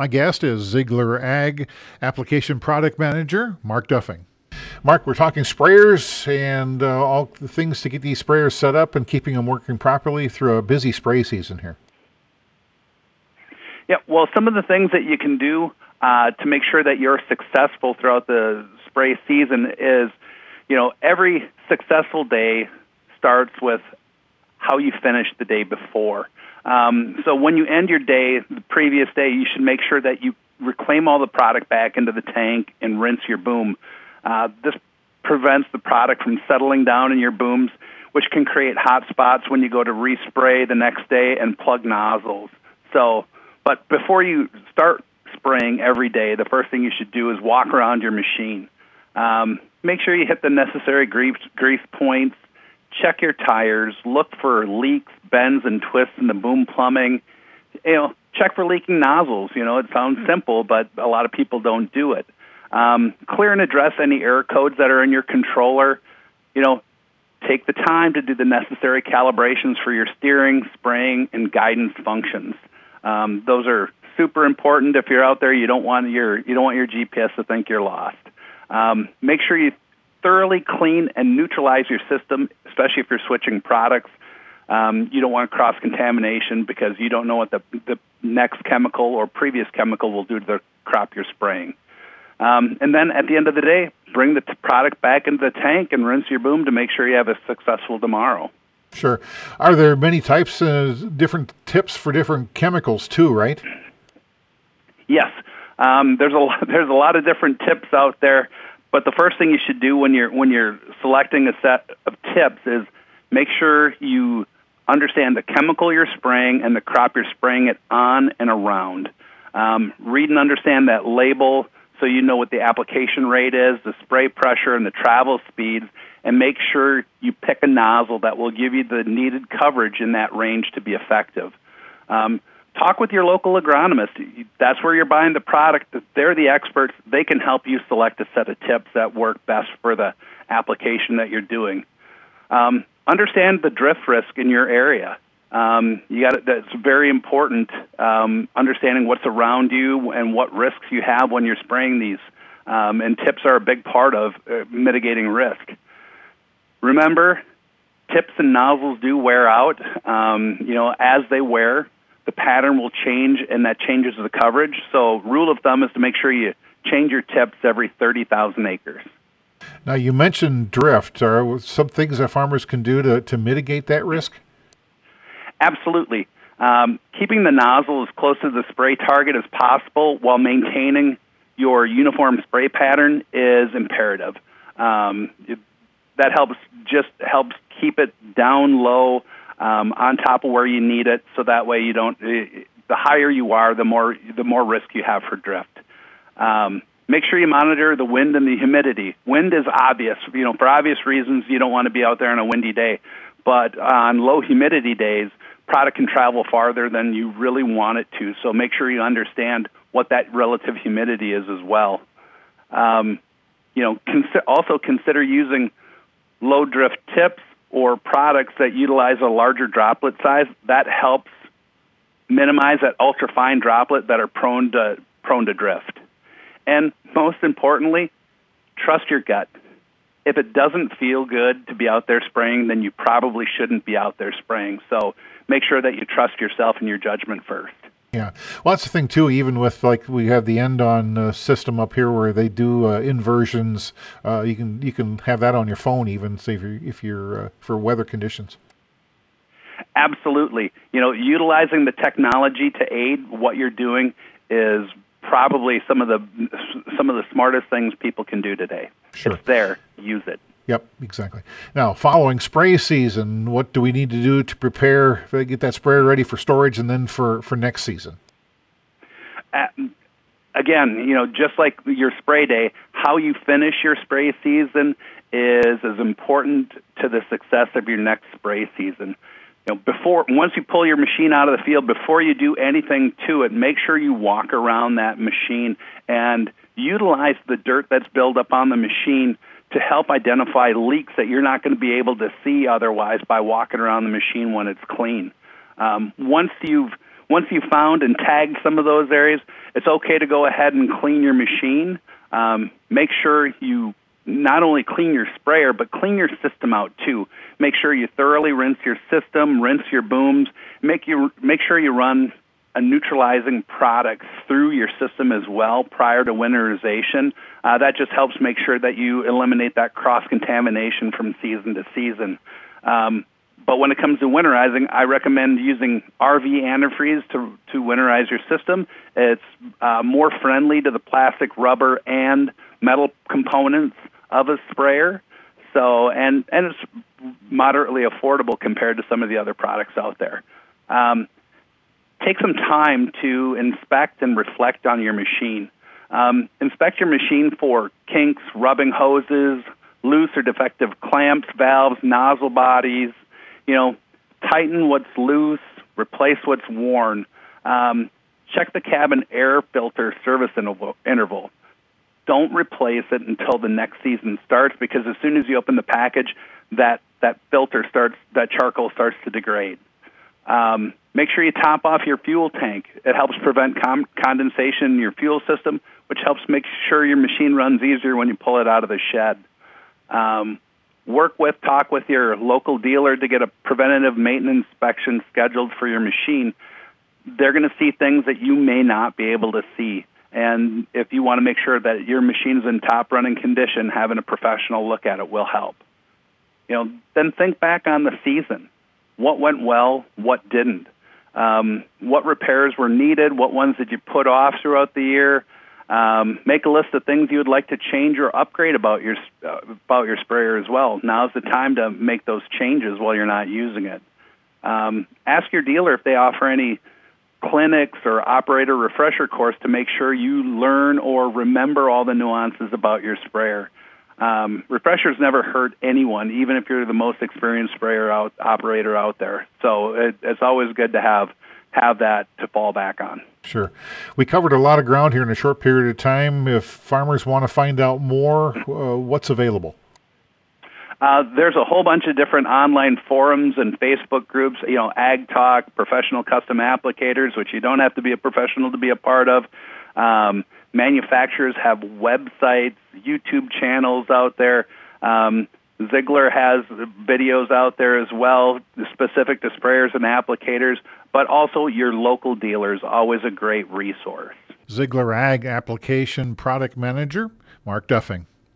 My guest is Ziegler Ag Application Product Manager, Mark Duffing. Mark, we're talking sprayers and all the things to get these sprayers set up and keeping them working properly through a busy spray season here. Yeah, well, some of the things that you can do to make sure that you're successful throughout the spray season is, every successful day starts with how you finished the day before. So when you end your day, the previous day, you should make sure that you reclaim all the product back into the tank and rinse your boom. This prevents the product from settling down in your booms, which can create hot spots when you go to respray the next day and plug nozzles. But before you start spraying every day, the first thing you should do is walk around your machine. Make sure you hit the necessary grease points, check your tires, look for leaks, bends, and twists in the boom plumbing. Check for leaking nozzles. It sounds simple, but a lot of people don't do it. Clear and address any error codes that are in your controller. Take the time to do the necessary calibrations for your steering, spraying, and guidance functions. Those are super important. If you're out there, you don't want your GPS to think you're lost. Make sure you thoroughly clean and neutralize your system, especially if you're switching products. You don't want cross-contamination because you don't know what the next chemical or previous chemical will do to the crop you're spraying. And then at the end of the day, bring the product back into the tank and rinse your boom to make sure you have a successful tomorrow. Sure. Are there many types, different tips for different chemicals too, right? Yes. There's a lot of different tips out there, but the first thing you should do when you're selecting a set of tips is make sure you understand the chemical you're spraying and the crop you're spraying it on and around. Read and understand that label so you know what the application rate is, the spray pressure, and the travel speeds, and make sure you pick a nozzle that will give you the needed coverage in that range to be effective. Talk with your local agronomist. That's where you're buying the product. They're the experts. They can help you select a set of tips that work best for the application that you're doing. Understand the drift risk in your area. That's very important. Understanding what's around you and what risks you have when you're spraying these. And tips are a big part of mitigating risk. Remember, tips and nozzles do wear out. As they wear, the pattern will change, and that changes the coverage. So rule of thumb is to make sure you change your tips every 30,000 acres. Now, you mentioned drift. Are some things that farmers can do to mitigate that risk? Absolutely. Keeping the nozzle as close to the spray target as possible while maintaining your uniform spray pattern is imperative. That helps keep it down low, on top of where you need it, so that way you don't. The higher you are, the more risk you have for drift. Make sure you monitor the wind and the humidity. Wind is obvious. For obvious reasons, you don't want to be out there on a windy day. But on low humidity days, product can travel farther than you really want it to. So make sure you understand what that relative humidity is as well. Also consider using low drift tips or products that utilize a larger droplet size. That helps minimize that ultra-fine droplet that are prone to drift. And most importantly, trust your gut. If it doesn't feel good to be out there spraying, then you probably shouldn't be out there spraying. So make sure that you trust yourself and your judgment first. Yeah. Well, that's the thing, too, even with, we have the end-on system up here where they do inversions. You can have that on your phone even, say, if you're for weather conditions. Absolutely. Utilizing the technology to aid what you're doing is probably some of the smartest things people can do today. Sure. It's there. Use it. Yep, exactly. Now, following spray season, what do we need to do to prepare, get that sprayer ready for storage and then for next season? Again, just like your spray day, how you finish your spray season is as important to the success of your next spray season. Once you pull your machine out of the field, before you do anything to it, make sure you walk around that machine and utilize the dirt that's built up on the machine to help identify leaks that you're not going to be able to see otherwise by walking around the machine when it's clean. Once you've once you've found and tagged some of those areas, it's okay to go ahead and clean your machine. Make sure you not only clean your sprayer, but clean your system out too. Make sure you thoroughly rinse your system, rinse your booms. Make sure you run a neutralizing product through your system as well prior to winterization. That just helps make sure that you eliminate that cross-contamination from season to season. But when it comes to winterizing, I recommend using RV antifreeze to winterize your system. It's more friendly to the plastic, rubber, and metal components of a sprayer. So, and it's moderately affordable compared to some of the other products out there. Take some time to inspect and reflect on your machine. Inspect your machine for kinks, rubbing hoses, loose or defective clamps, valves, nozzle bodies. Tighten what's loose, replace what's worn. Check the cabin air filter service interval. Don't replace it until the next season starts, because as soon as you open the package, that charcoal starts to degrade. Make sure you top off your fuel tank. It helps prevent condensation in your fuel system, which helps make sure your machine runs easier when you pull it out of the shed. Talk with your local dealer to get a preventative maintenance inspection scheduled for your machine. They're going to see things that you may not be able to see. And if you want to make sure that your machine's in top running condition, having a professional look at it will help. Then think back on the season. What went well? What didn't? What repairs were needed? What ones did you put off throughout the year? Make a list of things you would like to change or upgrade about your sprayer as well. Now's the time to make those changes while you're not using it. Ask your dealer if they offer any clinics or operator refresher course to make sure you learn or remember all the nuances about your sprayer. Refreshers never hurt anyone, even if you're the most experienced sprayer operator out there. So it's always good to have that to fall back on. Sure. We covered a lot of ground here in a short period of time. If farmers want to find out more, what's available? There's a whole bunch of different online forums and Facebook groups, Ag Talk, Professional Custom Applicators, which you don't have to be a professional to be a part of. Manufacturers have websites, YouTube channels out there. Ziegler has videos out there as well, specific to sprayers and applicators, but also your local dealer is always a great resource. Ziegler Ag Application Product Manager, Mark Duffing.